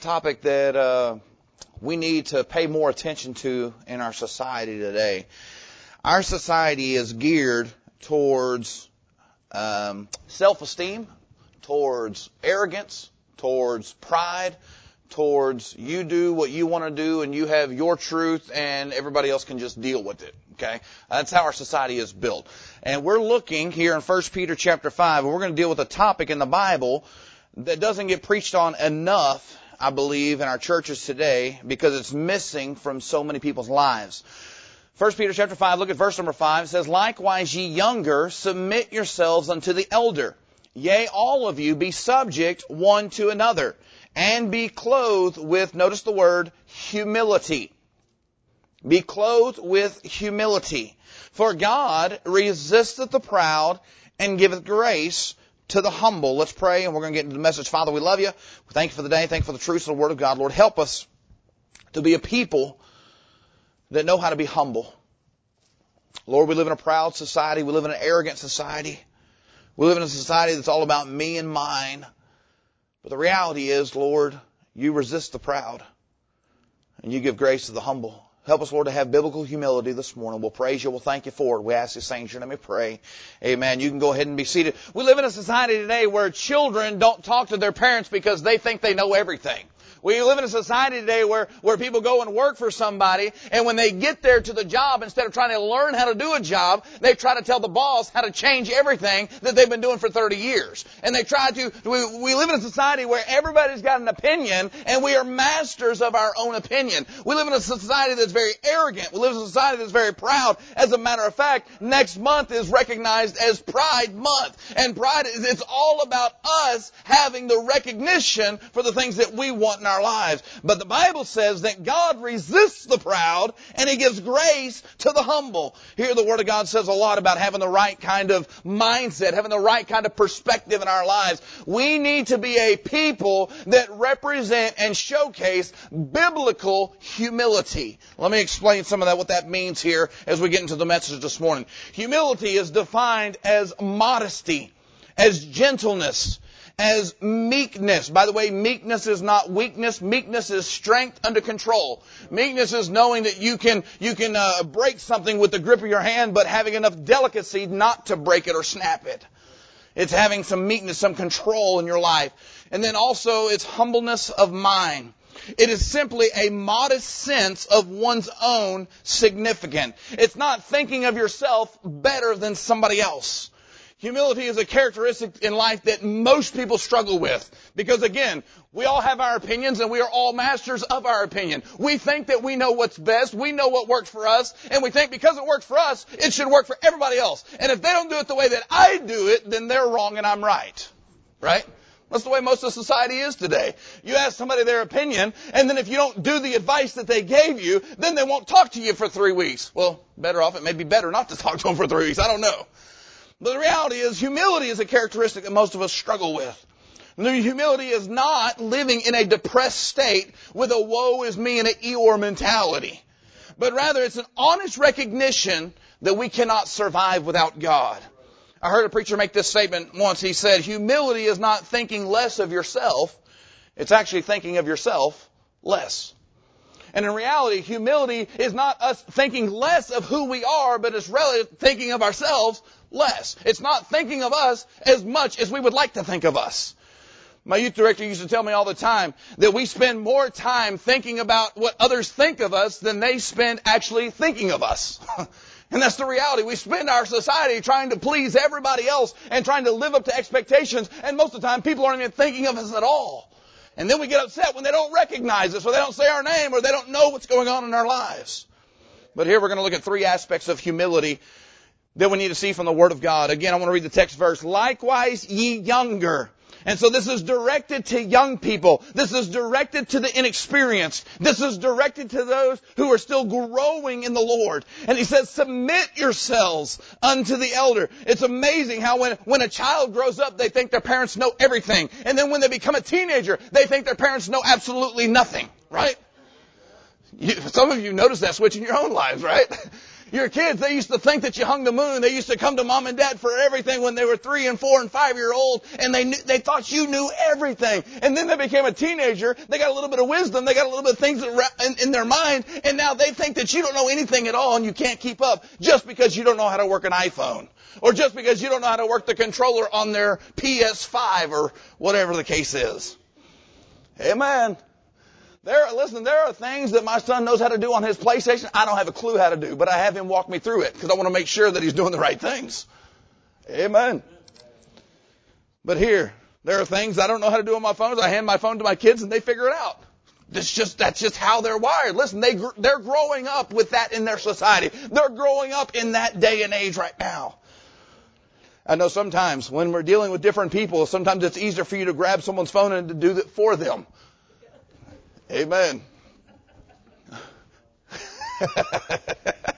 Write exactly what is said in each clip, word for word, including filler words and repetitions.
topic that uh, we need to pay more attention to in our society today. Our society is geared towards um, self-esteem, towards arrogance, towards pride, towards you do what you want to do and you have your truth and everybody else can just deal with it. Okay? That's how our society is built. And we're looking here in First Peter chapter five, and we're going to deal with a topic in the Bible that doesn't get preached on enough, I believe, in our churches today because it's missing from so many people's lives. First Peter chapter five, look at verse number five. It says, "Likewise ye younger, submit yourselves unto the elder. Yea, all of you be subject one to another, and be clothed with," notice the word, "humility." Be clothed with humility. "For God resisteth the proud, and giveth grace to the humble." Let's pray, and we're going to get into the message. Father, we love you. We thank you for the day. Thank you for the truth of the Word of God. Lord, help us to be a people that know how to be humble. Lord, we live in a proud society. We live in an arrogant society. We live in a society that's all about me and mine. But the reality is, Lord, you resist the proud, and you give grace to the humble. Help us, Lord, to have biblical humility this morning. We'll praise you. We'll thank you for it. We ask these things in your name. We pray. Amen. You can go ahead and be seated. We live in a society today where children don't talk to their parents because they think they know everything. We live in a society today where, where people go and work for somebody, and when they get there to the job, instead of trying to learn how to do a job, they try to tell the boss how to change everything that they've been doing for thirty years. And they try to, we, we live in a society where everybody's got an opinion, and we are masters of our own opinion. We live in a society that's very arrogant. We live in a society that's very proud. As a matter of fact, next month is recognized as Pride Month. And Pride is, it's all about us having the recognition for the things that we want in our lives. But the Bible says that God resists the proud and He gives grace to the humble. Here the Word of God says a lot about having the right kind of mindset, having the right kind of perspective in our lives. We need to be a people that represent and showcase biblical humility. Let me explain some of that, what that means here as we get into the message this morning. Humility is defined as modesty, as gentleness, as meekness. By the way, meekness is not weakness. Meekness is strength under control. Meekness is knowing that you can you can uh, break something with the grip of your hand, but having enough delicacy not to break it or snap it. It's having some meekness, some control in your life. And then also it's humbleness of mind. It is simply a modest sense of one's own significance. It's not thinking of yourself better than somebody else. Humility is a characteristic in life that most people struggle with. Because again, we all have our opinions and we are all masters of our opinion. We think that we know what's best. We know what works for us. And we think because it works for us, it should work for everybody else. And if they don't do it the way that I do it, then they're wrong and I'm right. Right? That's the way most of society is today. You ask somebody their opinion, and then if you don't do the advice that they gave you, then they won't talk to you for three weeks. Well, better off, it may be better not to talk to them for three weeks. I don't know. But the reality is, humility is a characteristic that most of us struggle with. And the humility is not living in a depressed state with a woe is me and an Eeyore mentality. But rather, it's an honest recognition that we cannot survive without God. I heard a preacher make this statement once. He said, humility is not thinking less of yourself. It's actually thinking of yourself less. And in reality, humility is not us thinking less of who we are, but it's really thinking of ourselves less. It's not thinking of us as much as we would like to think of us. My youth director used to tell me all the time that we spend more time thinking about what others think of us than they spend actually thinking of us. And that's the reality. We spend our society trying to please everybody else and trying to live up to expectations. And most of the time, people aren't even thinking of us at all. And then we get upset when they don't recognize us or they don't say our name or they don't know what's going on in our lives. But here we're going to look at three aspects of humility that we need to see from the Word of God. Again, I want to read the text verse. "Likewise ye younger." And so this is directed to young people. This is directed to the inexperienced. This is directed to those who are still growing in the Lord. And he says, submit yourselves unto the elder. It's amazing how when, when a child grows up, they think their parents know everything. And then when they become a teenager, they think their parents know absolutely nothing. Right? You, some of you notice that switch in your own lives, right? Your kids, they used to think that you hung the moon. They used to come to mom and dad for everything when they were three and four and five year old, and they knew, they thought you knew everything. And then they became a teenager. They got a little bit of wisdom. They got a little bit of things in, in their mind, and now they think that you don't know anything at all and you can't keep up just because you don't know how to work an iPhone, or just because you don't know how to work the controller on their P S five or whatever the case is. Amen. There, listen, there are things that my son knows how to do on his PlayStation I don't have a clue how to do, but I have him walk me through it because I want to make sure that he's doing the right things. Amen. But here, there are things I don't know how to do on my phone. I hand my phone to my kids and they figure it out. That's just, that's just how they're wired. Listen, they, they're growing up with that in their society. They're growing up in that day and age right now. I know sometimes when we're dealing with different people, sometimes it's easier for you to grab someone's phone and to do that for them. Amen. But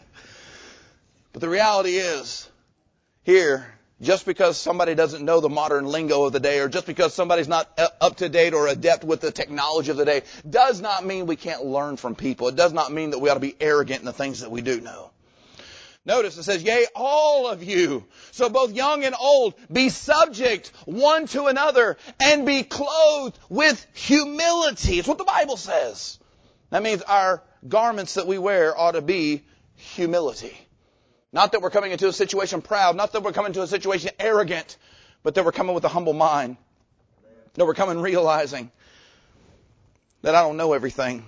the reality is, here, just because somebody doesn't know the modern lingo of the day, or just because somebody's not up to date or adept with the technology of the day, does not mean we can't learn from people. It does not mean that we ought to be arrogant in the things that we do know. Notice it says, yea, all of you, so both young and old, be subject one to another and be clothed with humility. It's what the Bible says. That means our garments that we wear ought to be humility. Not that we're coming into a situation proud, not that we're coming into a situation arrogant, but that we're coming with a humble mind. That we're coming realizing that I don't know everything.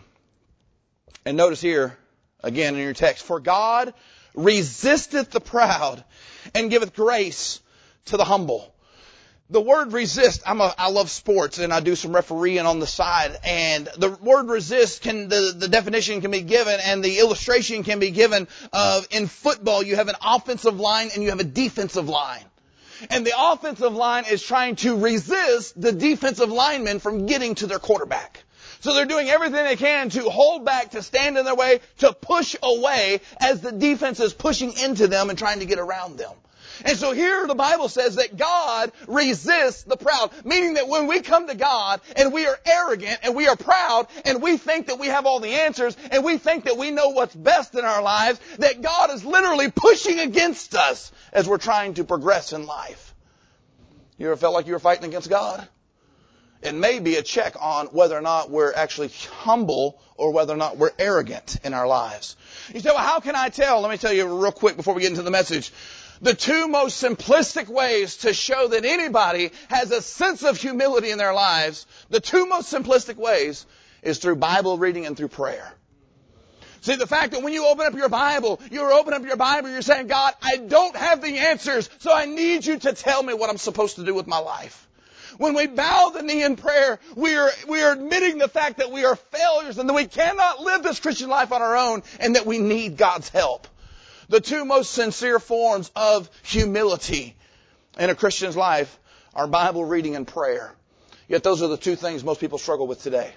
And notice here, again in your text, for God resisteth the proud and giveth grace to the humble. The word resist, I'm a, I love sports and I do some refereeing on the side, and the word resist can, the, the definition can be given and the illustration can be given of in football you have an offensive line and you have a defensive line. And the offensive line is trying to resist the defensive linemen from getting to their quarterback. So they're doing everything they can to hold back, to stand in their way, to push away as the defense is pushing into them and trying to get around them. And so here the Bible says that God resists the proud, meaning that when we come to God and we are arrogant and we are proud and we think that we have all the answers and we think that we know what's best in our lives, that God is literally pushing against us as we're trying to progress in life. You ever felt like you were fighting against God? It may be a check on whether or not we're actually humble or whether or not we're arrogant in our lives. You say, well, how can I tell? Let me tell you real quick before we get into the message. The two most simplistic ways to show that anybody has a sense of humility in their lives, the two most simplistic ways is through Bible reading and through prayer. See, the fact that when you open up your Bible, you're opening up your Bible, you're saying, God, I don't have the answers, so I need you to tell me what I'm supposed to do with my life. When we bow the knee in prayer, we are, we are admitting the fact that we are failures and that we cannot live this Christian life on our own and that we need God's help. The two most sincere forms of humility in a Christian's life are Bible reading and prayer. Yet those are the two things most people struggle with today.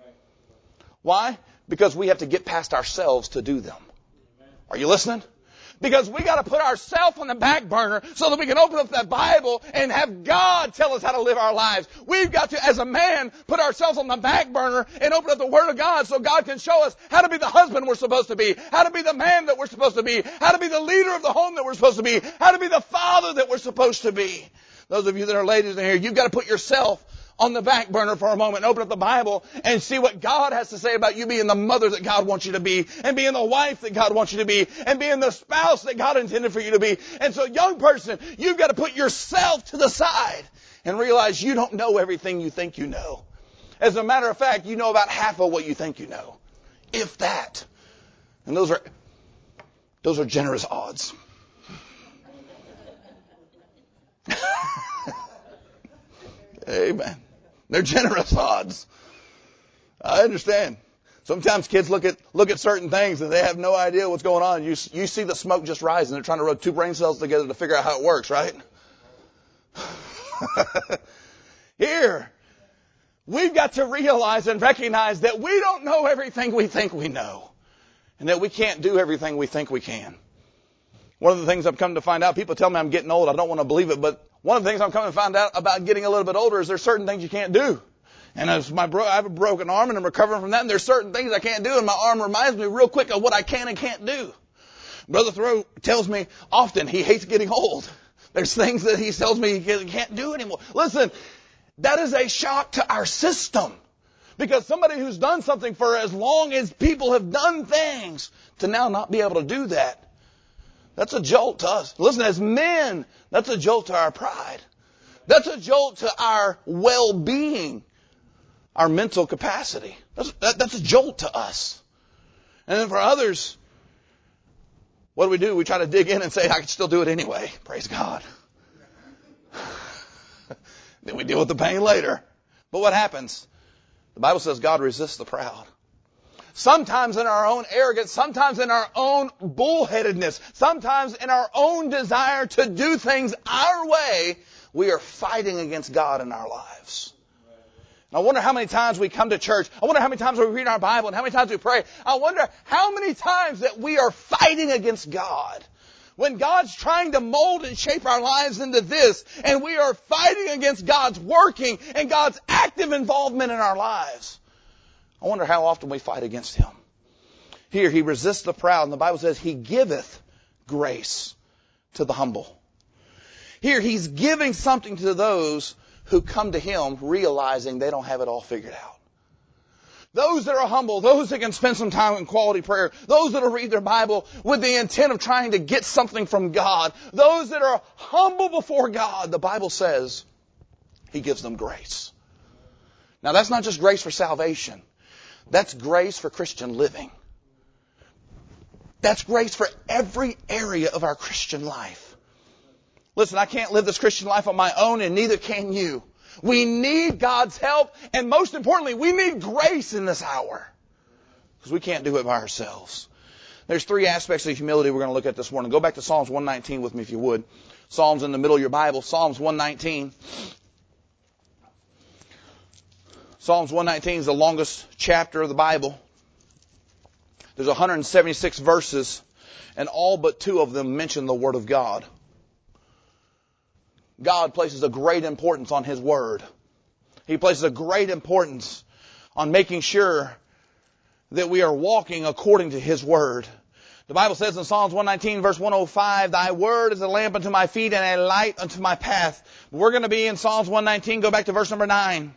Why? Because we have to get past ourselves to do them. Are you listening? Because we got to put ourselves on the back burner so that we can open up that Bible and have God tell us how to live our lives. We've got to, as a man, put ourselves on the back burner and open up the Word of God so God can show us how to be the husband we're supposed to be, how to be the man that we're supposed to be, how to be the leader of the home that we're supposed to be, how to be the father that we're supposed to be. Those of you that are ladies in here, you've got to put yourself on the back burner for a moment and open up the Bible and see what God has to say about you being the mother that God wants you to be, and being the wife that God wants you to be, and being the spouse that God intended for you to be. And so, young person, you've got to put yourself to the side and realize you don't know everything you think you know. As a matter of fact, you know about half of what you think you know, if that. And those are those are generous odds. Amen. They're generous odds. I understand. Sometimes kids look at look at certain things and they have no idea what's going on. You you see the smoke just rise and they're trying to rub two brain cells together to figure out how it works, right? Here, we've got to realize and recognize that we don't know everything we think we know, and that we can't do everything we think we can. One of the things I've come to find out, people tell me I'm getting old. I don't want to believe it, but one of the things I'm coming to find out about getting a little bit older is there's certain things you can't do. And as my bro, I have a broken arm and I'm recovering from that, and there's certain things I can't do, and my arm reminds me real quick of what I can and can't do. Brother Thoreau tells me often he hates getting old. There's things that he tells me he can't do anymore. Listen, that is a shock to our system. Because somebody who's done something for as long as people have done things, to now not be able to do that, that's a jolt to us. Listen, as men, that's a jolt to our pride. That's a jolt to our well-being, our mental capacity. That's, that, that's a jolt to us. And then for others, what do we do? We try to dig in and say, I can still do it anyway. Praise God. Then we deal with the pain later. But what happens? The Bible says God resists the proud. Sometimes in our own arrogance, sometimes in our own bullheadedness, sometimes in our own desire to do things our way, we are fighting against God in our lives. And I wonder how many times we come to church. I wonder how many times we read our Bible and how many times we pray. I wonder how many times that we are fighting against God. When God's trying to mold and shape our lives into this, and we are fighting against God's working and God's active involvement in our lives. I wonder how often we fight against Him. Here, He resists the proud, and the Bible says He giveth grace to the humble. Here, He's giving something to those who come to Him realizing they don't have it all figured out. Those that are humble, those that can spend some time in quality prayer, those that will read their Bible with the intent of trying to get something from God, those that are humble before God, the Bible says He gives them grace. Now that's not just grace for salvation. That's grace for Christian living. That's grace for every area of our Christian life. Listen, I can't live this Christian life on my own, and neither can you. We need God's help, and most importantly, we need grace in this hour. Because we can't do it by ourselves. There's three aspects of humility we're going to look at this morning. Go back to Psalms one nineteen with me if you would. Psalms in the middle of your Bible. Psalms one nineteen. Psalms one nineteen is the longest chapter of the Bible. There's one hundred seventy-six verses, and all but two of them mention the Word of God. God places a great importance on His Word. He places a great importance on making sure that we are walking according to His Word. The Bible says in Psalms one nineteen verse one oh five, Thy Word is a lamp unto my feet and a light unto my path. We're going to be in Psalms one nineteen. Go back to verse number nine.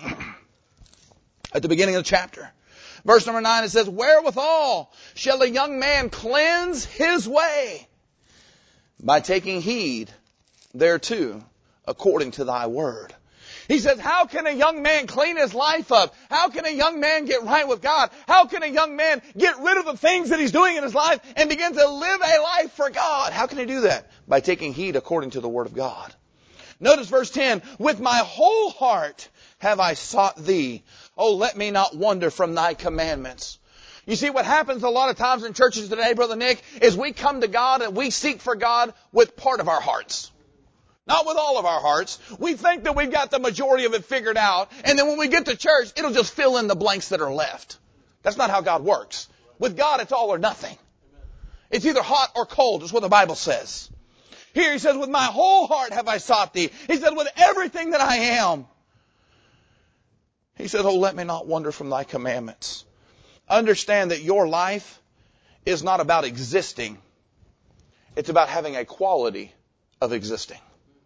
At the beginning of the chapter. Verse number nine, it says, Wherewithal shall a young man cleanse his way? By taking heed thereto, according to thy word. He says, how can a young man clean his life up? How can a young man get right with God? How can a young man get rid of the things that he's doing in his life and begin to live a life for God? How can he do that? By taking heed according to the word of God. Notice verse ten, With my whole heart have I sought thee. Oh, let me not wander from thy commandments. You see, what happens a lot of times in churches today, Brother Nick, is we come to God and we seek for God with part of our hearts. Not with all of our hearts. We think that we've got the majority of it figured out, and then when we get to church, it'll just fill in the blanks that are left. That's not how God works. With God, it's all or nothing. It's either hot or cold, is what the Bible says. Here he says, with my whole heart have I sought thee. He said, with everything that I am. He says, oh, let me not wander from thy commandments. Understand that your life is not about existing. It's about having a quality of existing.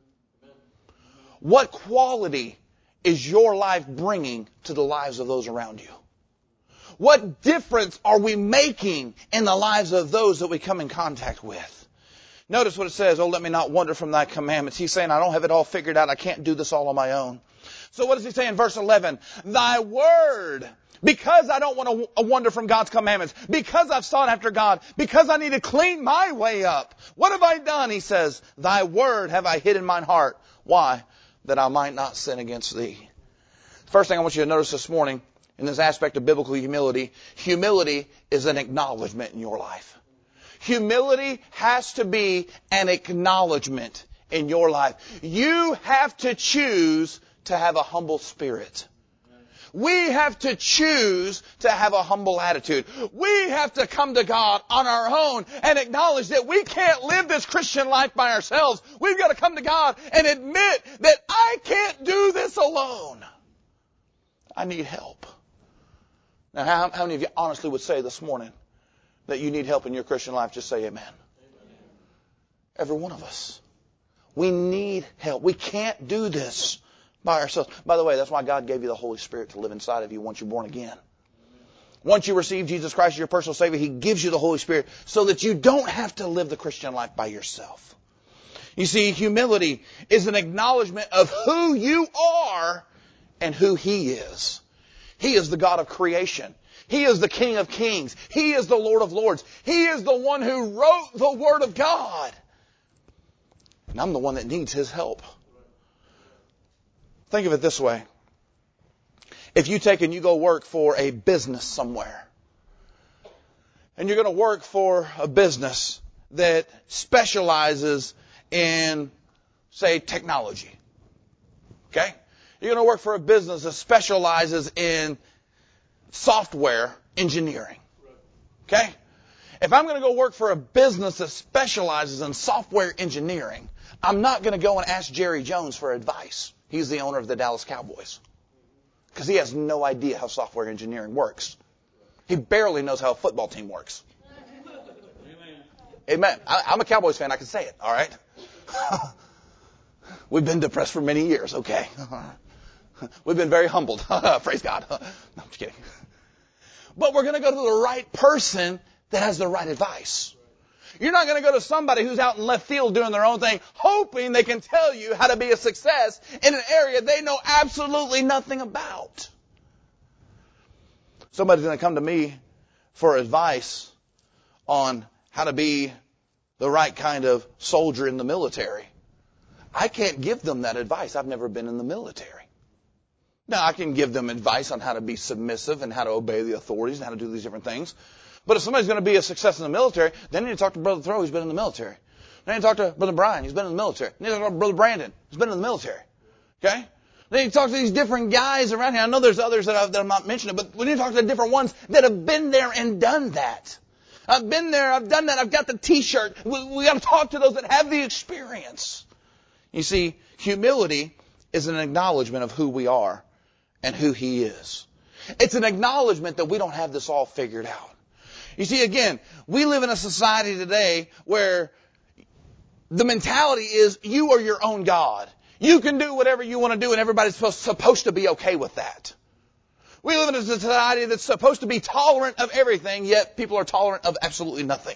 What quality is your life bringing to the lives of those around you? What difference are we making in the lives of those that we come in contact with? Notice what it says, oh, let me not wander from thy commandments. He's saying, I don't have it all figured out. I can't do this all on my own. So what does he say in verse eleven? Thy word, because I don't want to wander from God's commandments, because I've sought after God, because I need to clean my way up. What have I done? He says, thy word have I hid in mine heart. Why? That I might not sin against thee. First thing I want you to notice this morning in this aspect of biblical humility, humility is an acknowledgement in your life. Humility has to be an acknowledgement in your life. You have to choose to have a humble spirit. We have to choose to have a humble attitude. We have to come to God on our own and acknowledge that we can't live this Christian life by ourselves. We've got to come to God and admit that I can't do this alone. I need help. Now, how, how many of you honestly would say this morning, that you need help in your Christian life, just say amen. Every one of us. We need help. We can't do this by ourselves. By the way, that's why God gave you the Holy Spirit to live inside of you once you're born again. Once you receive Jesus Christ as your personal Savior, He gives you the Holy Spirit so that you don't have to live the Christian life by yourself. You see, humility is an acknowledgement of who you are and who He is. He is the God of creation. He is the King of kings. He is the Lord of lords. He is the one who wrote the Word of God. And I'm the one that needs His help. Think of it this way. If you take and you go work for a business somewhere, and you're going to work for a business that specializes in, say, technology. Okay? You're going to work for a business that specializes in software engineering. Okay? If I'm going to go work for a business that specializes in software engineering, I'm not going to go and ask Jerry Jones for advice. He's the owner of the Dallas Cowboys. Because he has no idea how software engineering works. He barely knows how a football team works. Amen. Amen. I, I'm a Cowboys fan. I can say it. All right. We've been depressed for many years. Okay. We've been very humbled. Praise God. No, I'm just kidding. But we're going to go to the right person that has the right advice. You're not going to go to somebody who's out in left field doing their own thing, hoping they can tell you how to be a success in an area they know absolutely nothing about. Somebody's going to come to me for advice on how to be the right kind of soldier in the military. I can't give them that advice. I've never been in the military. Now, I can give them advice on how to be submissive and how to obey the authorities and how to do these different things. But if somebody's going to be a success in the military, then you need to talk to Brother Thoreau, who's been in the military. Then you need to talk to Brother Brian, who's been in the military. Then you need to talk to Brother Brandon, who's been in the military. Okay? Then you talk to these different guys around here. I know there's others that, I've, that I'm not mentioning, but we need to talk to the different ones that have been there and done that. I've been there, I've done that, I've got the t-shirt. We, we got to talk to those that have the experience. You see, humility is an acknowledgement of who we are and who He is. It's an acknowledgement that we don't have this all figured out. You see, again, we live in a society today where the mentality is you are your own God. You can do whatever you want to do and everybody's supposed to be okay with that. We live in a society that's supposed to be tolerant of everything, yet people are tolerant of absolutely nothing.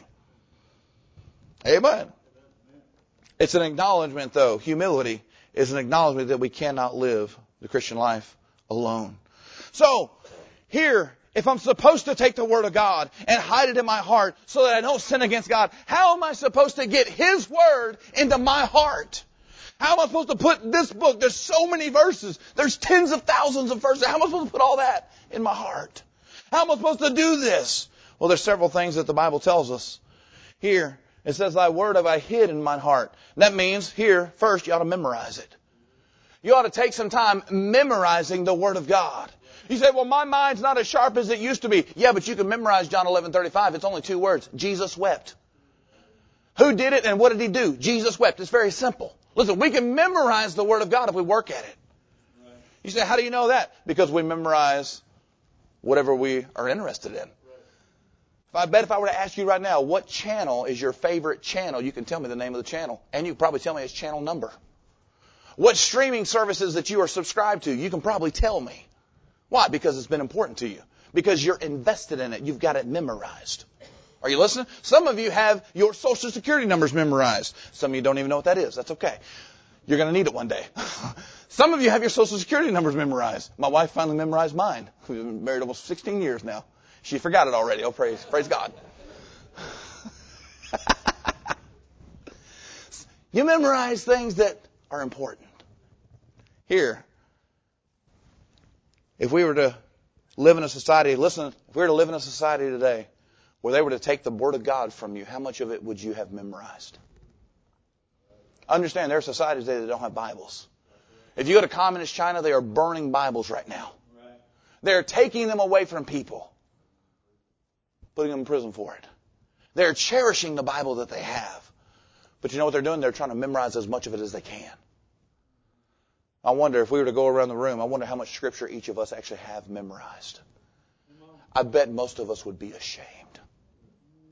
Amen. It's an acknowledgement, though. Humility is an acknowledgement that we cannot live the Christian life alone. So, here, if I'm supposed to take the Word of God and hide it in my heart so that I don't sin against God, how am I supposed to get His Word into my heart? How am I supposed to put this book? There's so many verses. There's tens of thousands of verses. How am I supposed to put all that in my heart? How am I supposed to do this? Well, there's several things that the Bible tells us. Here, it says, Thy Word have I hid in mine heart. That means, here, first, you ought to memorize it. You ought to take some time memorizing the Word of God. You say, well, my mind's not as sharp as it used to be. Yeah, but you can memorize John eleven thirty-five. It's only two words. Jesus wept. Who did it and what did He do? Jesus wept. It's very simple. Listen, we can memorize the Word of God if we work at it. You say, how do you know that? Because we memorize whatever we are interested in. If I bet if I were to ask you right now, what channel is your favorite channel, you can tell me the name of the channel. And you can probably tell me its channel number. What streaming services that you are subscribed to, you can probably tell me. Why? Because it's been important to you. Because you're invested in it. You've got it memorized. Are you listening? Some of you have your Social Security numbers memorized. Some of you don't even know what that is. That's okay. You're going to need it one day. Some of you have your Social Security numbers memorized. My wife finally memorized mine. We've been married almost sixteen years now. She forgot it already. Oh, praise, praise God. You memorize things that are important. Here, if we were to live in a society, listen, if we were to live in a society today where they were to take the Word of God from you, how much of it would you have memorized? Understand, there are societies today that don't have Bibles. If you go to communist China, they are burning Bibles right now. They're taking them away from people, putting them in prison for it. They're cherishing the Bible that they have. But you know what they're doing? They're trying to memorize as much of it as they can. I wonder if we were to go around the room, I wonder how much Scripture each of us actually have memorized. I bet most of us would be ashamed.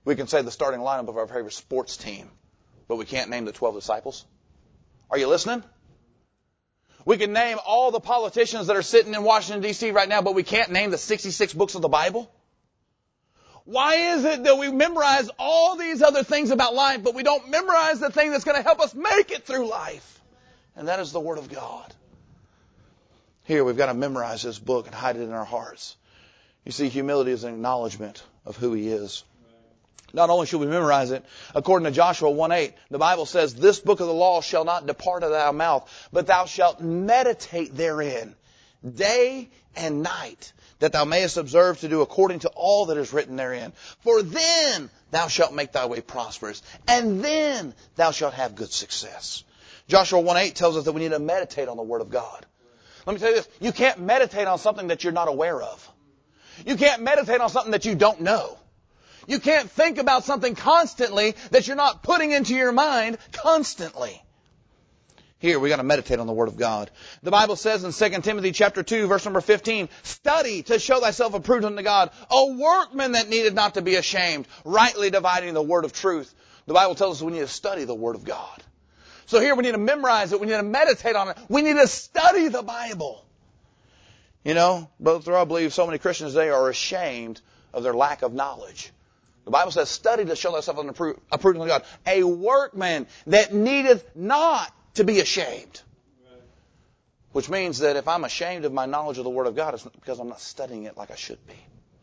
We can say the starting lineup of our favorite sports team, but we can't name the twelve disciples. Are you listening? We can name all the politicians that are sitting in Washington, D C right now, but we can't name the sixty-six books of the Bible. Why is it that we memorize all these other things about life, but we don't memorize the thing that's going to help us make it through life? And that is the Word of God. Here, we've got to memorize this book and hide it in our hearts. You see, humility is an acknowledgement of who He is. Not only should we memorize it, according to Joshua one eight, the Bible says, this book of the law shall not depart out of thy mouth, but thou shalt meditate therein day and night, that thou mayest observe to do according to all that is written therein. For then thou shalt make thy way prosperous, and then thou shalt have good success. Joshua one eight tells us that we need to meditate on the Word of God. Let me tell you this, you can't meditate on something that you're not aware of. You can't meditate on something that you don't know. You can't think about something constantly that you're not putting into your mind constantly. Here, we got to meditate on the Word of God. The Bible says in Second Timothy chapter two, verse number fifteen, study to show thyself approved unto God, a workman that needed not to be ashamed, rightly dividing the word of truth. The Bible tells us we need to study the Word of God. So here we need to memorize it. We need to meditate on it. We need to study the Bible. You know, Brother Thoreau, I believe so many Christians today are ashamed of their lack of knowledge. The Bible says, study to show thyself approved unto God, a workman that needeth not to be ashamed. Which means that if I'm ashamed of my knowledge of the Word of God, it's because I'm not studying it like I should be.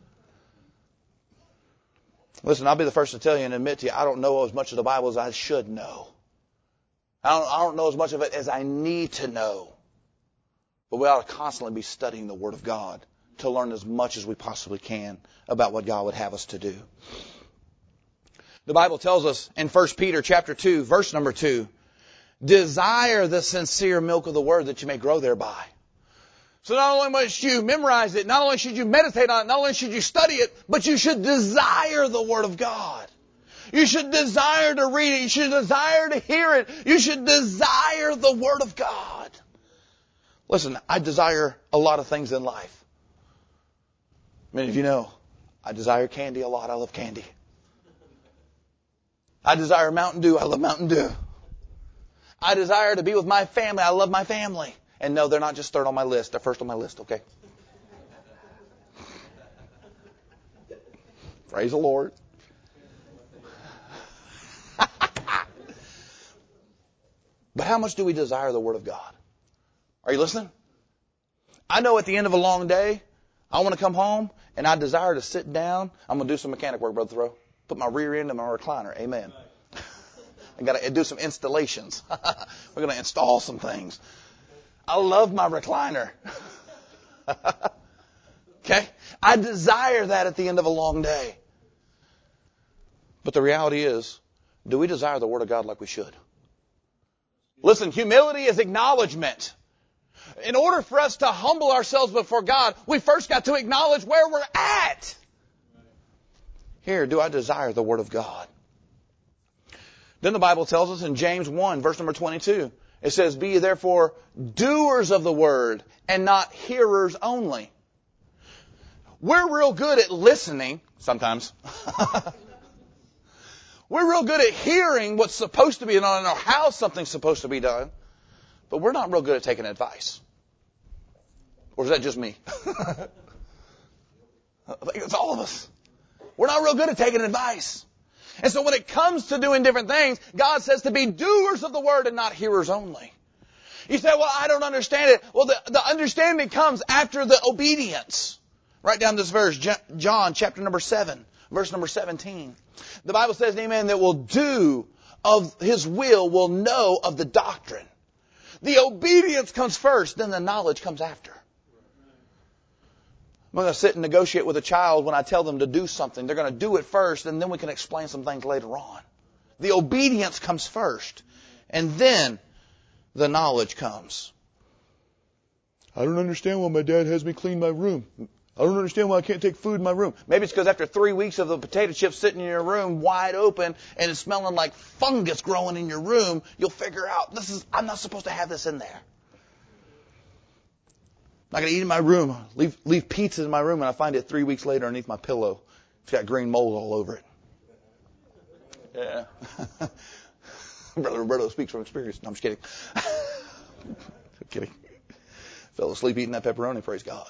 Listen, I'll be the first to tell you and admit to you, I don't know as much of the Bible as I should know. I don't, I don't know as much of it as I need to know. But we ought to constantly be studying the Word of God to learn as much as we possibly can about what God would have us to do. The Bible tells us in First Peter chapter two, verse number two, desire the sincere milk of the Word that you may grow thereby. So not only must you memorize it, not only should you meditate on it, not only should you study it, but you should desire the Word of God. You should desire to read it. You should desire to hear it. You should desire the Word of God. Listen, I desire a lot of things in life. Many of you know, I desire candy a lot. I love candy. I desire Mountain Dew. I love Mountain Dew. I desire to be with my family. I love my family. And no, they're not just third on my list. They're first on my list, okay? Praise the Lord. But how much do we desire the Word of God? Are you listening? I know at the end of a long day, I want to come home and I desire to sit down. I'm going to do some mechanic work, Brother Thoreau. Put my rear end in my recliner. Amen. I got to do some installations. We're going to install some things. I love my recliner. Okay? I desire that at the end of a long day. But the reality is, do we desire the Word of God like we should? Listen, humility is acknowledgement. In order for us to humble ourselves before God, we first got to acknowledge where we're at. Here, do I desire the Word of God? Then the Bible tells us in James one, verse number twenty-two, it says, be ye therefore doers of the Word and not hearers only. We're real good at listening, sometimes. We're real good at hearing what's supposed to be done or how something's supposed to be done. But we're not real good at taking advice. Or is that just me? I think it's all of us. We're not real good at taking advice. And so when it comes to doing different things, God says to be doers of the Word and not hearers only. You say, well, I don't understand it. Well, the, the understanding comes after the obedience. Write down this verse, John chapter number seven, verse number seventeen. The Bible says, any man that will do of His will will know of the doctrine. The obedience comes first, then the knowledge comes after. I'm going to sit and negotiate with a child when I tell them to do something. They're going to do it first, and then we can explain some things later on. The obedience comes first, and then the knowledge comes. I don't understand why my dad has me clean my room. I don't understand why I can't take food in my room. Maybe it's because after three weeks of the potato chips sitting in your room wide open and it's smelling like fungus growing in your room, you'll figure out, this is, I'm not supposed to have this in there. I'm not going to eat in my room. Leave, leave pizza in my room and I find it three weeks later underneath my pillow. It's got green mold all over it. Yeah. Brother Roberto speaks from experience. No, I'm just kidding. I'm kidding. Fell asleep eating that pepperoni, praise God.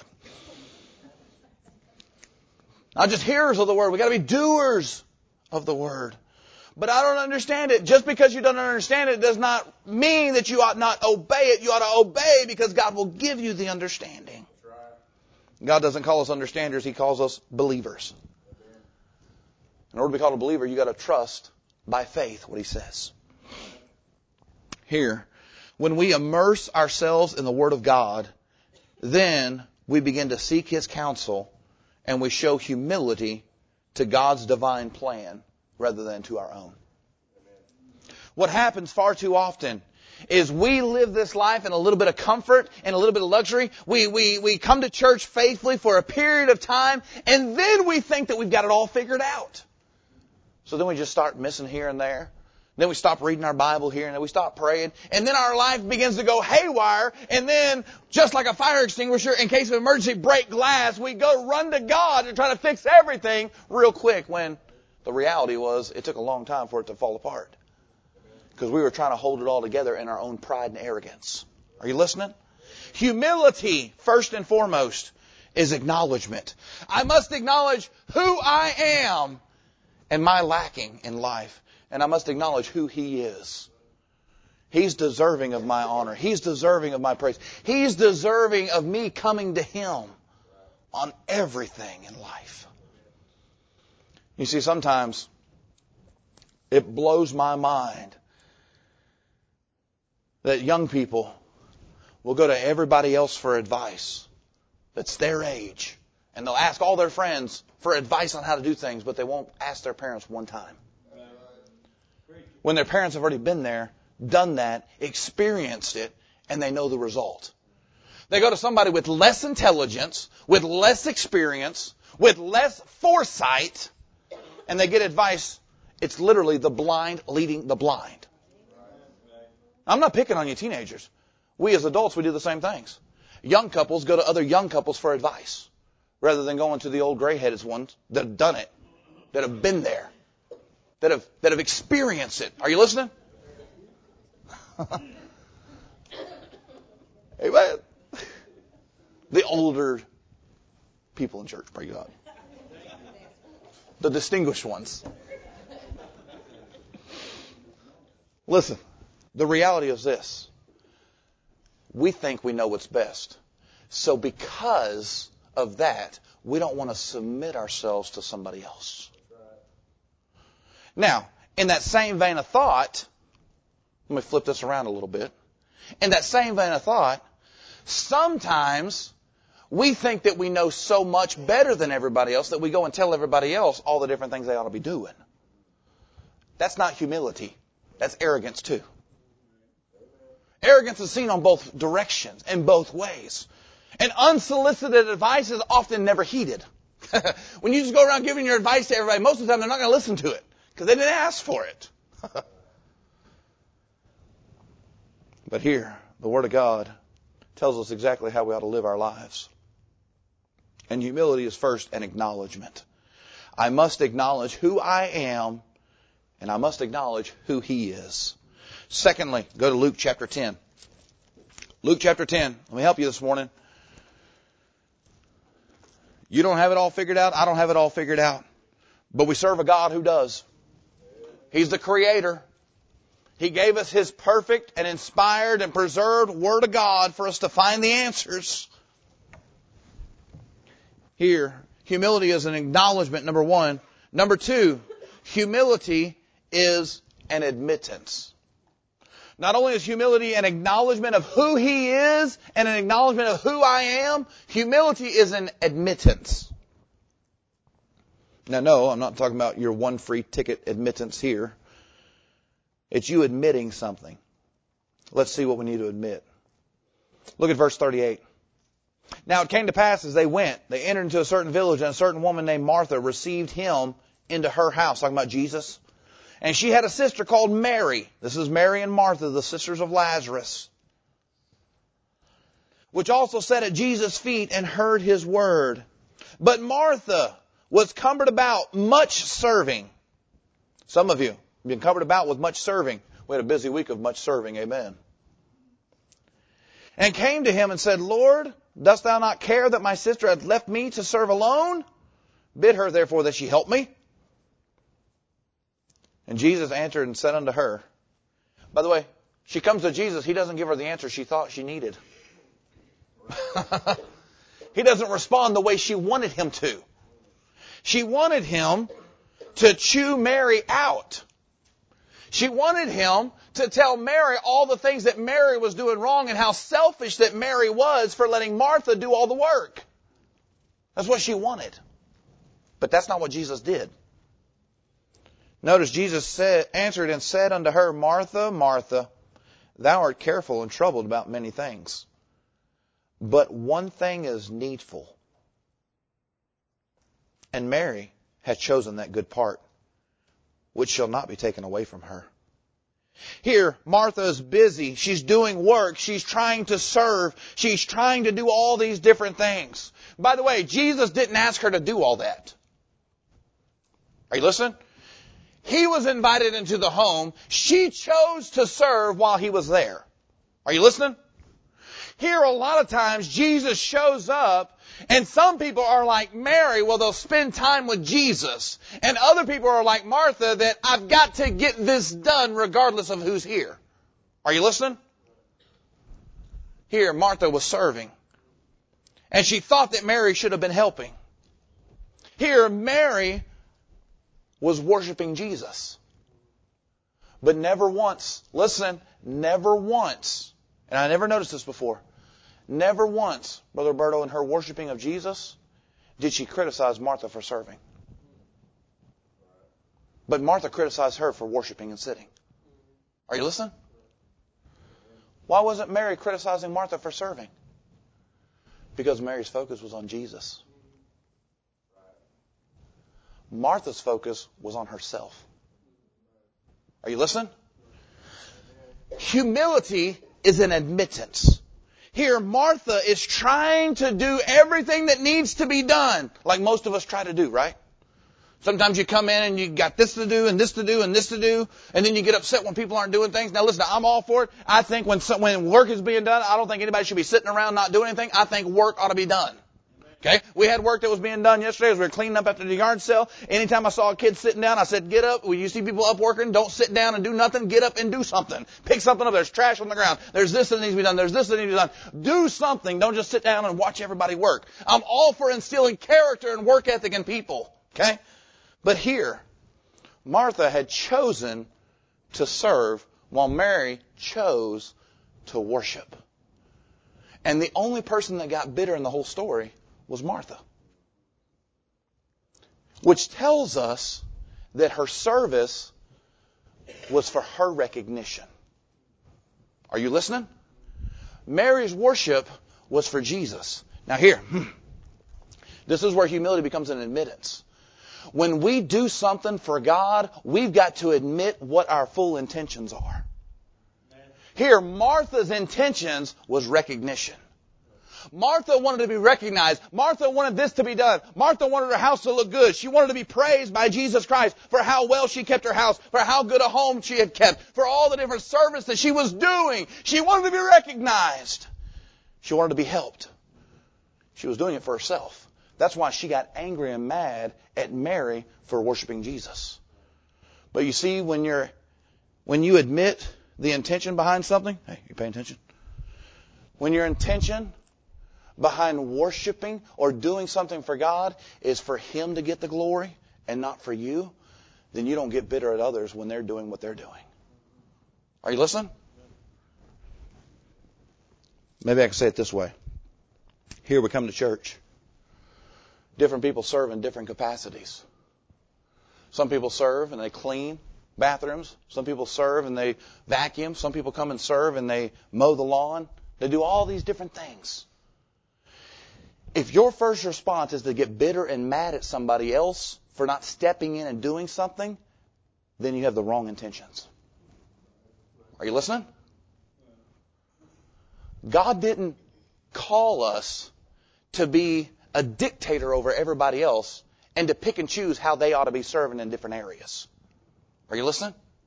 Not just hearers of the word. We got to be doers of the word. But I don't understand it. Just because you don't understand it does not mean that you ought not obey it. You ought to obey because God will give you the understanding. God doesn't call us understanders. He calls us believers. In order to be called a believer, you got to trust by faith what He says. Here, when we immerse ourselves in the Word of God, then we begin to seek His counsel and we show humility to God's divine plan rather than to our own. What happens far too often is we live this life in a little bit of comfort and a little bit of luxury. We, we, we come to church faithfully for a period of time, and then we think that we've got it all figured out. So then we just start missing here and there. Then we stop reading our Bible here, and then we stop praying. And then our life begins to go haywire. And then, just like a fire extinguisher, in case of emergency, break glass, we go run to God to try to fix everything real quick, when the reality was it took a long time for it to fall apart. Because we were trying to hold it all together in our own pride and arrogance. Are you listening? Humility, first and foremost, is acknowledgement. I must acknowledge who I am and my lacking in life. And I must acknowledge who He is. He's deserving of my honor. He's deserving of my praise. He's deserving of me coming to Him on everything in life. You see, sometimes it blows my mind that young people will go to everybody else for advice that's their age. And they'll ask all their friends for advice on how to do things, but they won't ask their parents one time. When their parents have already been there, done that, experienced it, and they know the result. They go to somebody with less intelligence, with less experience, with less foresight, and they get advice. It's literally the blind leading the blind. I'm not picking on you teenagers. We as adults, we do the same things. Young couples go to other young couples for advice rather than going to the old gray-headed ones that have done it, that have been there. That have, that have experienced it. Are you listening? Amen. The older people in church, pray God. The distinguished ones. Listen, the reality is this. We think we know what's best. So because of that, we don't want to submit ourselves to somebody else. Now, in that same vein of thought, let me flip this around a little bit. In that same vein of thought, sometimes we think that we know so much better than everybody else that we go and tell everybody else all the different things they ought to be doing. That's not humility. That's arrogance too. Arrogance is seen on both directions and both ways. And unsolicited advice is often never heeded. When you just go around giving your advice to everybody, most of the time they're not going to listen to it. Because they didn't ask for it. But here, the Word of God tells us exactly how we ought to live our lives. And humility is first an acknowledgement. I must acknowledge who I am, and I must acknowledge who He is. Secondly, go to Luke chapter ten. Luke chapter ten. Let me help you this morning. You don't have it all figured out. I don't have it all figured out. But we serve a God who does. He's the Creator. He gave us His perfect and inspired and preserved Word of God for us to find the answers. Here, humility is an acknowledgement, number one. Number two, humility is an admittance. Not only is humility an acknowledgement of who He is and an acknowledgement of who I am, humility is an admittance. Now, no, I'm not talking about your one free ticket admittance here. It's you admitting something. Let's see what we need to admit. Look at verse thirty-eight. Now it came to pass as they went, they entered into a certain village, and a certain woman named Martha received Him into her house. Talking about Jesus. And she had a sister called Mary. This is Mary and Martha, the sisters of Lazarus. Which also sat at Jesus' feet and heard His word. But Martha was cumbered about much serving. Some of you, been covered about with much serving. We had a busy week of much serving. Amen. And came to him and said, Lord, dost thou not care that my sister hath left me to serve alone? Bid her therefore that she help me. And Jesus answered and said unto her, by the way, she comes to Jesus. He doesn't give her the answer she thought she needed. He doesn't respond the way she wanted him to. She wanted him to chew Mary out. She wanted him to tell Mary all the things that Mary was doing wrong and how selfish that Mary was for letting Martha do all the work. That's what she wanted. But that's not what Jesus did. Notice Jesus said, answered and said unto her, Martha, Martha, thou art careful and troubled about many things. But one thing is needful. And Mary hath chosen that good part, which shall not be taken away from her. Here, Martha is busy. She's doing work. She's trying to serve. She's trying to do all these different things. By the way, Jesus didn't ask her to do all that. Are you listening? He was invited into the home. She chose to serve while he was there. Are you listening? Here, a lot of times, Jesus shows up, and some people are like Mary, well, they'll spend time with Jesus. And other people are like Martha, that I've got to get this done regardless of who's here. Are you listening? Here, Martha was serving. And she thought that Mary should have been helping. Here, Mary was worshiping Jesus. But never once, listen, never once, and I never noticed this before, never once, Brother Roberto, in her worshiping of Jesus, did she criticize Martha for serving. But Martha criticized her for worshiping and sitting. Are you listening? Why wasn't Mary criticizing Martha for serving? Because Mary's focus was on Jesus. Martha's focus was on herself. Are you listening? Humility is an admittance. Here, Martha is trying to do everything that needs to be done, like most of us try to do, right? Sometimes you come in and you got this to do and this to do and this to do, and then you get upset when people aren't doing things. Now listen, I'm all for it. I think when some, when work is being done, I don't think anybody should be sitting around not doing anything. I think work ought to be done. Okay? We had work that was being done yesterday as we were cleaning up after the yard sale. Anytime I saw a kid sitting down, I said, get up. When you see people up working, don't sit down and do nothing. Get up and do something. Pick something up. There's trash on the ground. There's this that needs to be done. There's this that needs to be done. Do something. Don't just sit down and watch everybody work. I'm all for instilling character and work ethic in people. Okay? But here, Martha had chosen to serve while Mary chose to worship. And the only person that got bitter in the whole story was Martha. Which tells us that her service was for her recognition. Are you listening? Mary's worship was for Jesus. Now here, this is where humility becomes an admittance. When we do something for God, we've got to admit what our full intentions are. Here, Martha's intentions was recognition. Martha wanted to be recognized. Martha wanted this to be done. Martha wanted her house to look good. She wanted to be praised by Jesus Christ for how well she kept her house, for how good a home she had kept, for all the different service that she was doing. She wanted to be recognized. She wanted to be helped. She was doing it for herself. That's why she got angry and mad at Mary for worshiping Jesus. But you see, when you're, when you admit the intention behind something, hey, you paying attention? When your intention behind worshiping or doing something for God is for Him to get the glory and not for you, then you don't get bitter at others when they're doing what they're doing. Are you listening? Maybe I can say it this way. Here we come to church. Different people serve in different capacities. Some people serve and they clean bathrooms. Some people serve and they vacuum. Some people come and serve and they mow the lawn. They do all these different things. If your first response is to get bitter and mad at somebody else for not stepping in and doing something, then you have the wrong intentions. Are you listening? God didn't call us to be a dictator over everybody else and to pick and choose how they ought to be serving in different areas. Are you listening?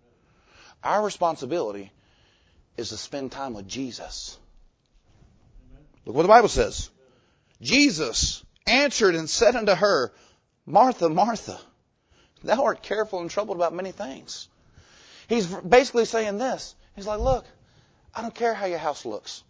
Our responsibility is to spend time with Jesus. Look what the Bible says. Jesus answered and said unto her, Martha, Martha, thou art careful and troubled about many things. He's basically saying this. He's like, look, I don't care how your house looks.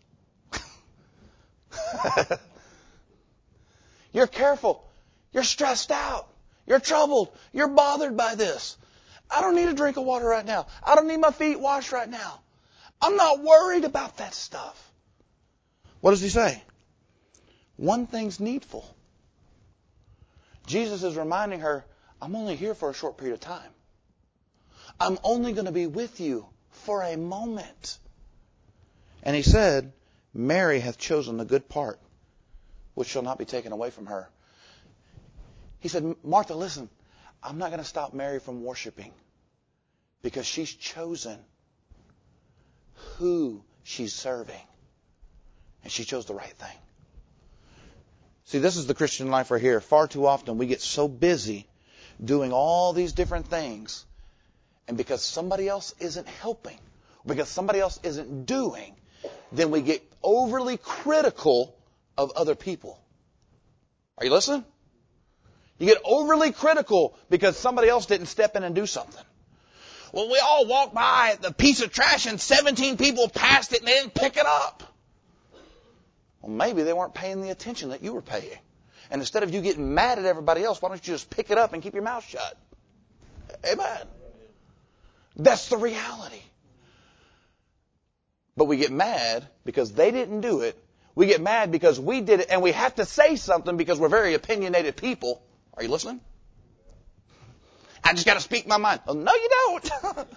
You're careful. You're stressed out. You're troubled. You're bothered by this. I don't need a drink of water right now. I don't need my feet washed right now. I'm not worried about that stuff. What does he say? One thing's needful. Jesus is reminding her, I'm only here for a short period of time. I'm only going to be with you for a moment. And he said, Mary hath chosen the good part, which shall not be taken away from her. He said, Martha, listen, I'm not going to stop Mary from worshiping because she's chosen who she's serving. And she chose the right thing. See, this is the Christian life right here. Far too often we get so busy doing all these different things, and because somebody else isn't helping, because somebody else isn't doing, then we get overly critical of other people. Are you listening? You get overly critical because somebody else didn't step in and do something. Well, we all walked by the piece of trash and seventeen people passed it and they didn't pick it up. Well, maybe they weren't paying the attention that you were paying. And instead of you getting mad at everybody else, why don't you just pick it up and keep your mouth shut? Amen. That's the reality. But we get mad because they didn't do it. We get mad because we did it, and we have to say something because we're very opinionated people. Are you listening? I just got to speak my mind. Oh, no, you don't.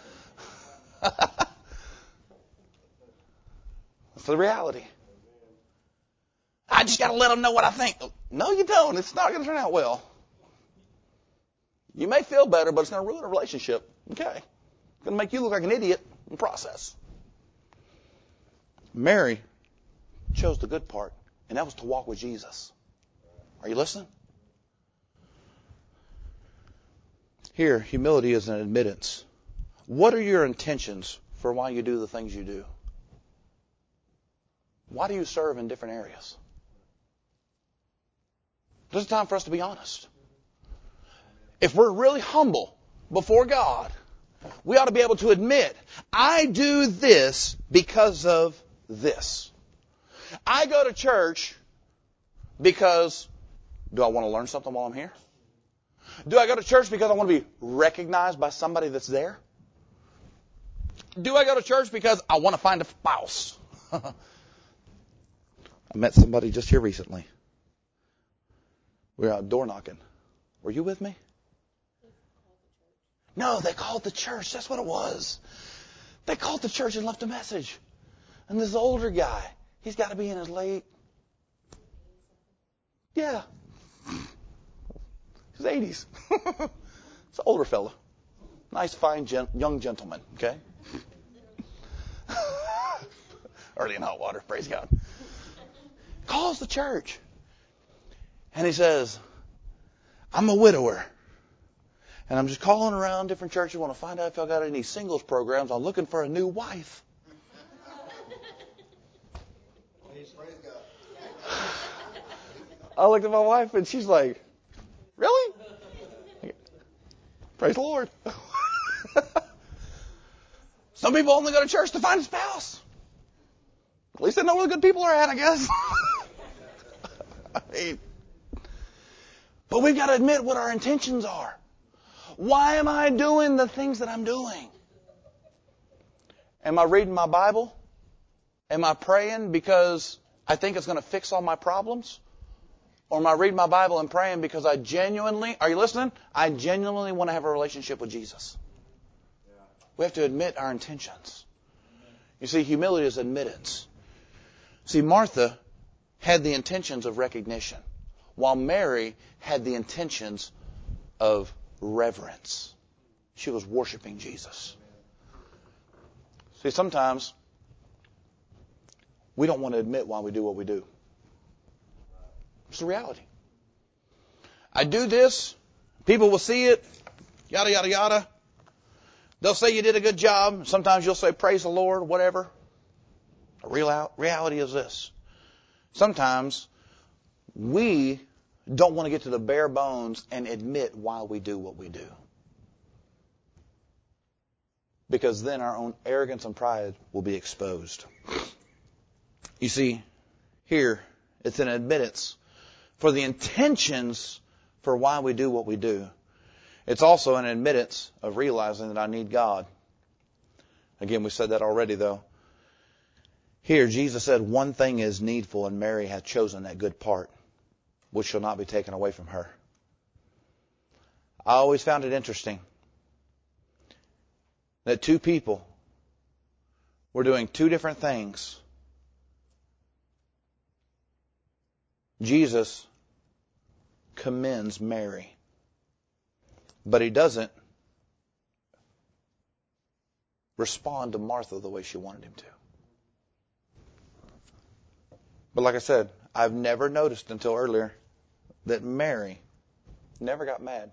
That's the reality. I just got to let them know what I think. No, you don't. It's not going to turn out well. You may feel better, but it's going to ruin a relationship. Okay. It's going to make you look like an idiot in the process. Mary chose the good part, and that was to walk with Jesus. Are you listening? Here, humility is an admittance. What are your intentions for why you do the things you do? Why do you serve in different areas? This is time for us to be honest. If we're really humble before God, we ought to be able to admit, I do this because of this. I go to church because, do I want to learn something while I'm here? Do I go to church because I want to be recognized by somebody that's there? Do I go to church because I want to find a spouse? I met somebody just here recently. We were out door knocking. Were you with me? No, they called the church. That's what it was. They called the church and left a message. And this older guy, he's got to be in his late, yeah, his eighties. It's an older fella. Nice, fine, gen- young gentleman, okay? Early in hot water, praise God. Calls the church. And he says, I'm a widower. And I'm just calling around different churches. I want to find out if y'all got any singles programs. I'm looking for a new wife. I looked at my wife and she's like, really? Praise the Lord. Some people only go to church to find a spouse. At least they know where the good people are at, I guess. I mean, but we've got to admit what our intentions are. Why am I doing the things that I'm doing? Am I reading my Bible? Am I praying because I think it's going to fix all my problems? Or am I reading my Bible and praying because I genuinely, are you listening? I genuinely want to have a relationship with Jesus. We have to admit our intentions. You see, humility is admittance. See, Martha had the intentions of recognition, while Mary had the intentions of reverence. She was worshiping Jesus. See, sometimes we don't want to admit why we do what we do. It's the reality. I do this, people will see it, yada, yada, yada. They'll say you did a good job. Sometimes you'll say, praise the Lord, whatever. The real reality is this. Sometimes we don't want to get to the bare bones and admit why we do what we do. Because then our own arrogance and pride will be exposed. You see, here, it's an admittance for the intentions for why we do what we do. It's also an admittance of realizing that I need God. Again, we said that already, though. Here, Jesus said, one thing is needful, and Mary hath chosen that good part, which shall not be taken away from her. I always found it interesting that two people were doing two different things. Jesus commends Mary, but he doesn't respond to Martha the way she wanted him to. But like I said, I've never noticed until earlier that Mary never got mad.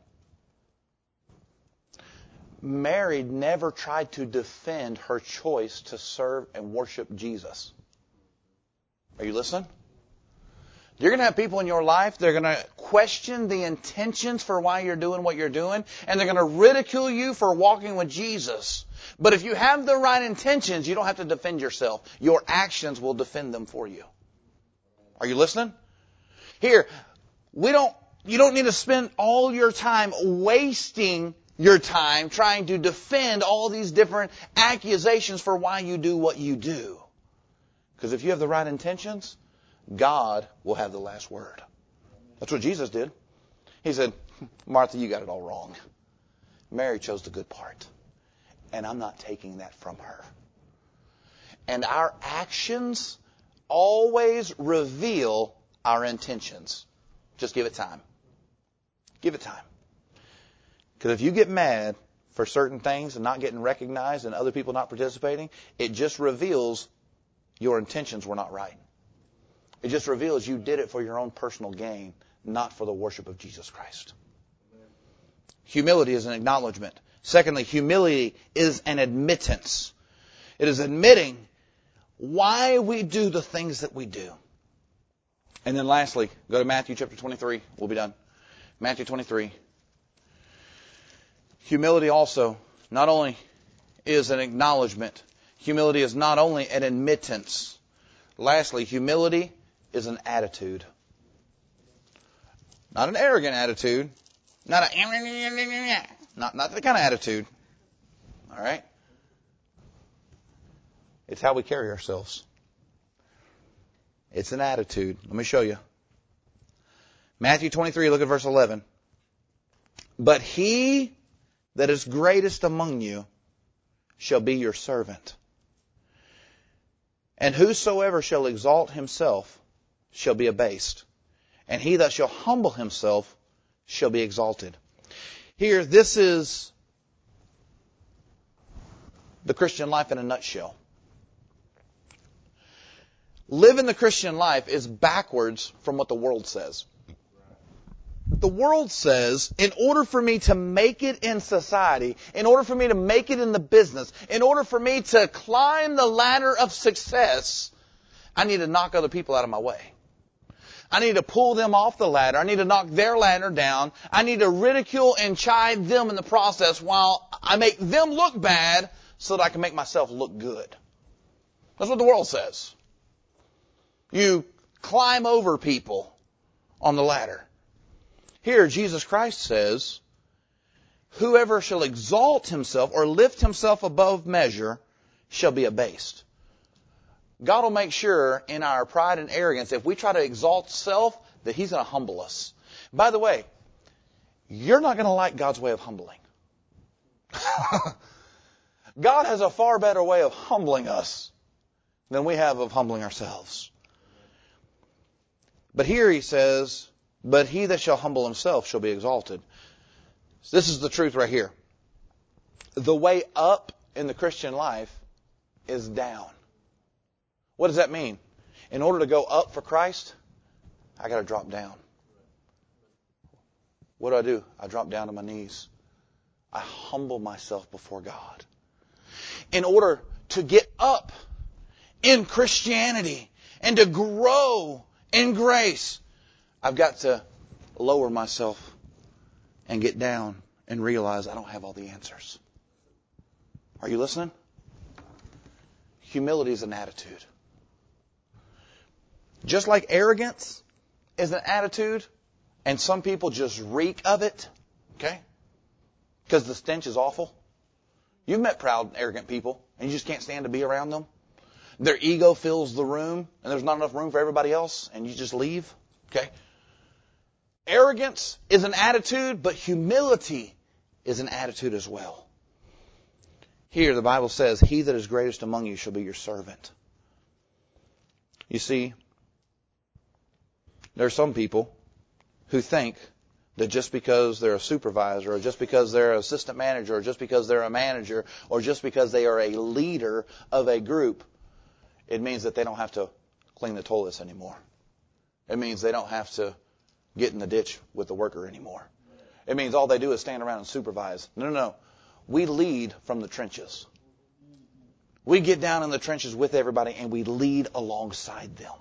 Mary never tried to defend her choice to serve and worship Jesus. Are you listening? You're going to have people in your life, they're going to question the intentions for why you're doing what you're doing, and they're going to ridicule you for walking with Jesus. But if you have the right intentions, you don't have to defend yourself. Your actions will defend them for you. Are you listening? Here, we don't, you don't need to spend all your time wasting your time trying to defend all these different accusations for why you do what you do. Because if you have the right intentions, God will have the last word. That's what Jesus did. He said, Martha, you got it all wrong. Mary chose the good part. And I'm not taking that from her. And our actions always reveal our intentions. Just give it time. Give it time. Because if you get mad for certain things and not getting recognized and other people not participating, it just reveals your intentions were not right. It just reveals you did it for your own personal gain, not for the worship of Jesus Christ. Humility is an acknowledgement. Secondly, humility is an admittance. It is admitting why we do the things that we do. And then lastly, go to Matthew chapter twenty-three. We'll be done. Matthew twenty-three. Humility also not only is an acknowledgement. Humility is not only an admittance. Lastly, humility is an attitude. Not an arrogant attitude. Not a not not the kind of attitude. All right? It's how we carry ourselves. It's an attitude. Let me show you. Matthew twenty-three, look at verse eleven. But he that is greatest among you shall be your servant. And whosoever shall exalt himself shall be abased. And he that shall humble himself shall be exalted. Here, this is the Christian life in a nutshell. Living the Christian life is backwards from what the world says. The world says, in order for me to make it in society, in order for me to make it in the business, in order for me to climb the ladder of success, I need to knock other people out of my way. I need to pull them off the ladder. I need to knock their ladder down. I need to ridicule and chide them in the process while I make them look bad so that I can make myself look good. That's what the world says. You climb over people on the ladder. Here, Jesus Christ says, whoever shall exalt himself or lift himself above measure shall be abased. God will make sure in our pride and arrogance, if we try to exalt self, that He's going to humble us. By the way, you're not going to like God's way of humbling. God has a far better way of humbling us than we have of humbling ourselves. But here He says, but he that shall humble himself shall be exalted. This is the truth right here. The way up in the Christian life is down. What does that mean? In order to go up for Christ, I got to drop down. What do I do? I drop down to my knees. I humble myself before God. In order to get up in Christianity and to grow in grace, I've got to lower myself and get down and realize I don't have all the answers. Are you listening? Humility is an attitude. Just like arrogance is an attitude, and some people just reek of it, okay? Because the stench is awful. You've met proud and arrogant people, and you just can't stand to be around them. Their ego fills the room, and there's not enough room for everybody else, and you just leave, okay? Arrogance is an attitude, but humility is an attitude as well. Here, the Bible says, he that is greatest among you shall be your servant. You see, there are some people who think that just because they're a supervisor, or just because they're an assistant manager, or just because they're a manager, or just because they are a leader of a group, it means that they don't have to clean the toilets anymore. It means they don't have to get in the ditch with the worker anymore. It means all they do is stand around and supervise. No, no, no. We lead from the trenches. We get down in the trenches with everybody and we lead alongside them.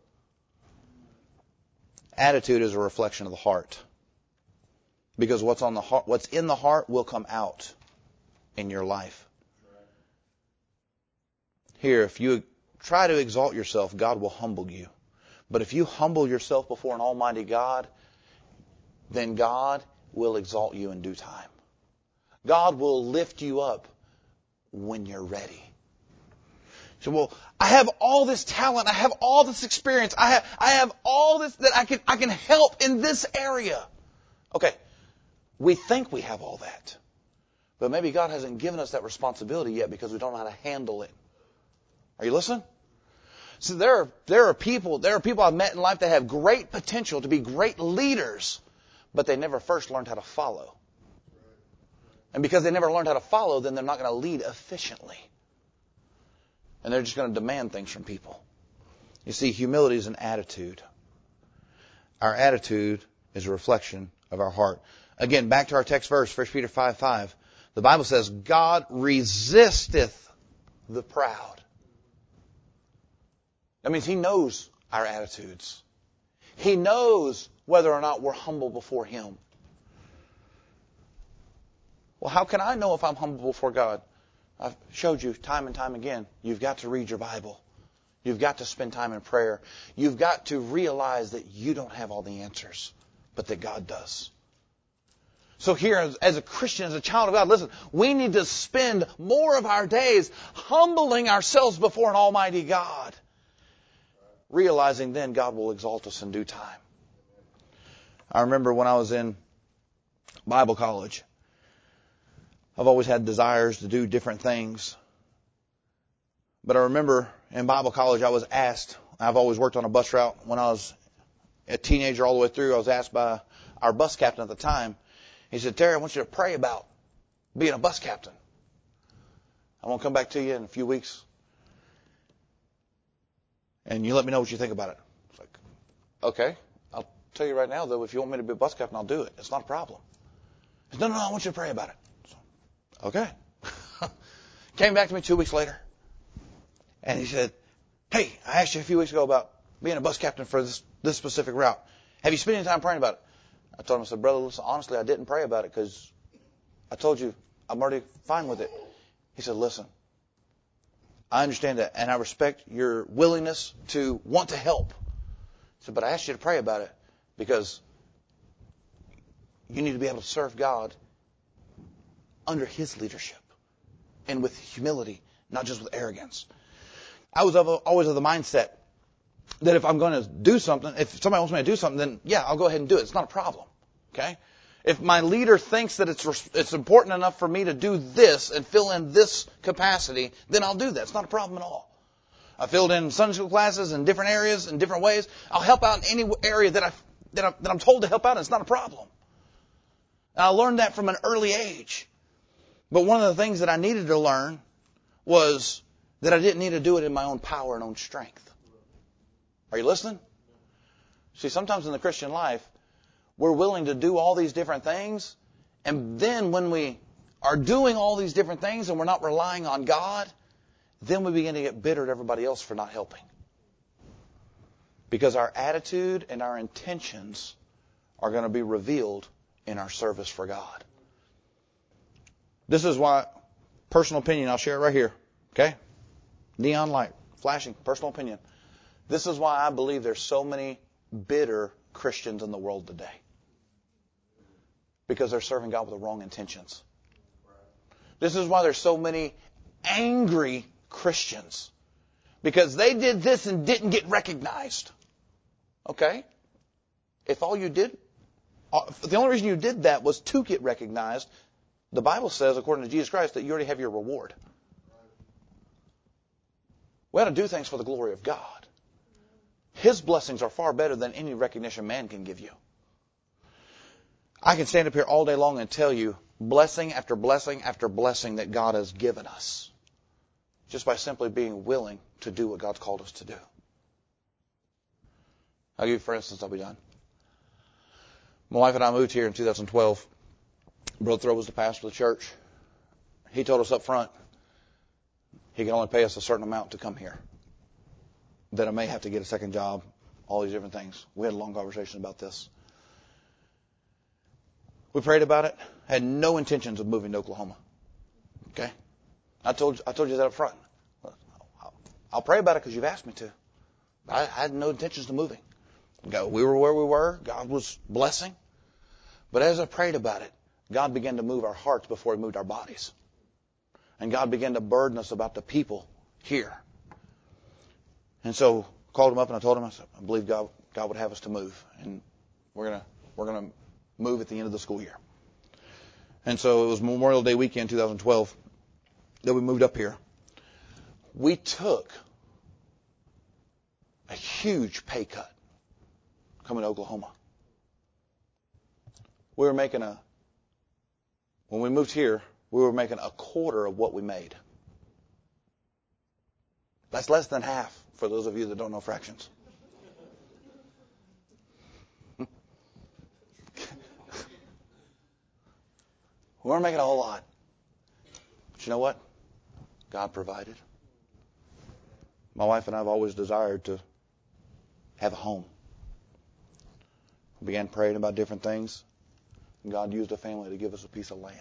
Attitude is a reflection of the heart. Because what's on the heart, what's in the heart will come out in your life. Here, if you try to exalt yourself, God will humble you. But if you humble yourself before an almighty God, then God will exalt you in due time. God will lift you up when you're ready. So, well, I have all this talent, I have all this experience, I have I have all this that I can I can help in this area. Okay, we think we have all that. But maybe God hasn't given us that responsibility yet because we don't know how to handle it. Are you listening? So there are there are people there are people I've met in life that have great potential to be great leaders, but they never first learned how to follow. And because they never learned how to follow, then they're not going to lead efficiently. And they're just going to demand things from people. You see, humility is an attitude. Our attitude is a reflection of our heart. Again, back to our text verse, First Peter five five. The Bible says, God resisteth the proud. That means He knows our attitudes. He knows whether or not we're humble before Him. Well, how can I know if I'm humble before God? I've showed you time and time again. You've got to read your Bible. You've got to spend time in prayer. You've got to realize that you don't have all the answers, but that God does. So here, as, as a Christian, as a child of God, listen, we need to spend more of our days humbling ourselves before an almighty God, realizing then God will exalt us in due time. I remember when I was in Bible college, I've always had desires to do different things. But I remember in Bible college I was asked, I've always worked on a bus route. When I was a teenager all the way through, I was asked by our bus captain at the time, he said, Terry, I want you to pray about being a bus captain. I won't come back to you in a few weeks. And you let me know what you think about it. It's like, okay, I'll tell you right now, though, if you want me to be a bus captain, I'll do it. It's not a problem. He said, no, no, no, I want you to pray about it. Okay. Came back to me two weeks later. And he said, hey, I asked you a few weeks ago about being a bus captain for this, this specific route. Have you spent any time praying about it? I told him, I said, brother, listen, honestly, I didn't pray about it because I told you I'm already fine with it. He said, listen, I understand that and I respect your willingness to want to help. He said, but I asked you to pray about it because you need to be able to serve God under His leadership and with humility, not just with arrogance. I was always of the mindset that if I'm going to do something, if somebody wants me to do something, then yeah, I'll go ahead and do it. It's not a problem. Okay? If my leader thinks that it's it's important enough for me to do this and fill in this capacity, then I'll do that. It's not a problem at all. I filled in Sunday school classes in different areas in different ways. I'll help out in any area that I that, I, that I'm told to help out in. It's not a problem. And I learned that from an early age. But one of the things that I needed to learn was that I didn't need to do it in my own power and own strength. Are you listening? See, sometimes in the Christian life, we're willing to do all these different things, and then when we are doing all these different things and we're not relying on God, then we begin to get bitter at everybody else for not helping. Because our attitude and our intentions are going to be revealed in our service for God. This is why, personal opinion, I'll share it right here. Okay? Neon light, flashing, personal opinion. This is why I believe there's so many bitter Christians in the world today. Because they're serving God with the wrong intentions. This is why there's so many angry Christians. Because they did this and didn't get recognized. Okay? If all you did, the only reason you did that was to get recognized, the Bible says, according to Jesus Christ, that you already have your reward. We ought to do things for the glory of God. His blessings are far better than any recognition man can give you. I can stand up here all day long and tell you blessing after blessing after blessing that God has given us just by simply being willing to do what God's called us to do. I'll give you, for instance, I'll be done. My wife and I moved here in two thousand twelve. Brother Throw was the pastor of the church. He told us up front he can only pay us a certain amount to come here. That I may have to get a second job, all these different things. We had a long conversation about this. We prayed about it. Had no intentions of moving to Oklahoma. Okay? I told I told you that up front. I'll pray about it because you've asked me to. I had no intentions of moving. We were where we were. God was blessing. But as I prayed about it, God began to move our hearts before He moved our bodies. And God began to burden us about the people here. And so I called him up and I told him, I said, I believe God God would have us to move. And we're gonna we're gonna move at the end of the school year. And so it was Memorial Day weekend two thousand twelve that we moved up here. We took a huge pay cut coming to Oklahoma. We were making a, when we moved here, we were making a quarter of what we made. That's less than half for those of you that don't know fractions. We weren't making a whole lot. But you know what? God provided. My wife and I have always desired to have a home. We began praying about different things. And God used a family to give us a piece of land.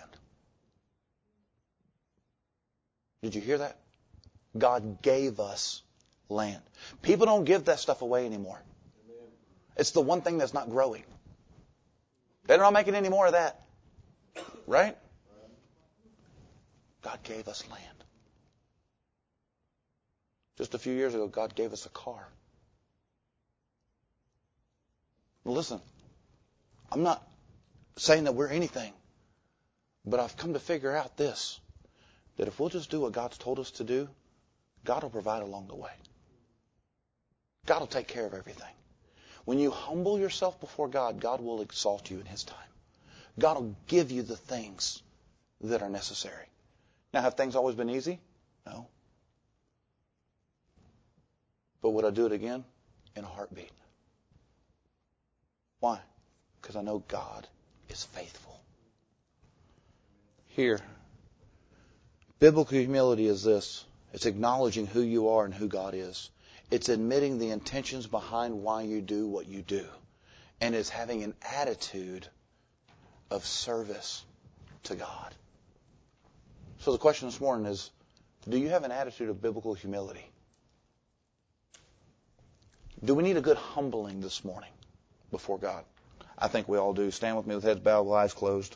Did you hear that? God gave us land. People don't give that stuff away anymore. It's the one thing that's not growing. They're not making any more of that. Right? God gave us land. Just a few years ago, God gave us a car. Well, listen, I'm not saying that we're anything, but I've come to figure out this, that if we'll just do what God's told us to do, God will provide along the way. God will take care of everything. When you humble yourself before God, God will exalt you in His time. God will give you the things that are necessary. Now, have things always been easy? No. But would I do it again? In a heartbeat. Why? Because I know God is faithful. Here, biblical humility is this. It's acknowledging who you are and who God is. It's admitting the intentions behind why you do what you do. And it's having an attitude of service to God. So the question this morning is, do you have an attitude of biblical humility? Do we need a good humbling this morning before God? I think we all do. Stand with me with heads bowed, with eyes closed.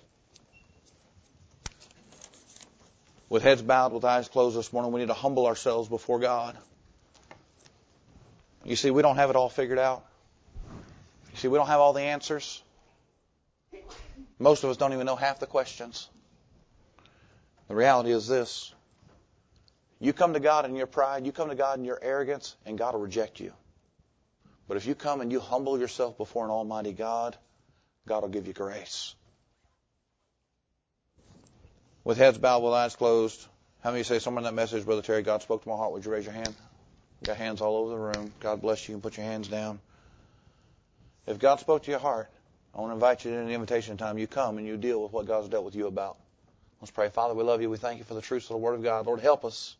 With heads bowed, with eyes closed this morning, we need to humble ourselves before God. You see, we don't have it all figured out. You see, we don't have all the answers. Most of us don't even know half the questions. The reality is this. You come to God in your pride, you come to God in your arrogance, and God will reject you. But if you come and you humble yourself before an almighty God, God will give you grace. With heads bowed, with eyes closed, how many say somewhere in that message, Brother Terry, God spoke to my heart? Would you raise your hand? Got hands all over the room. God bless you. You can put your hands down. If God spoke to your heart, I want to invite you in an invitation time. You come and you deal with what God's dealt with you about. Let's pray. Father, we love you. We thank you for the truths of the Word of God. Lord, help us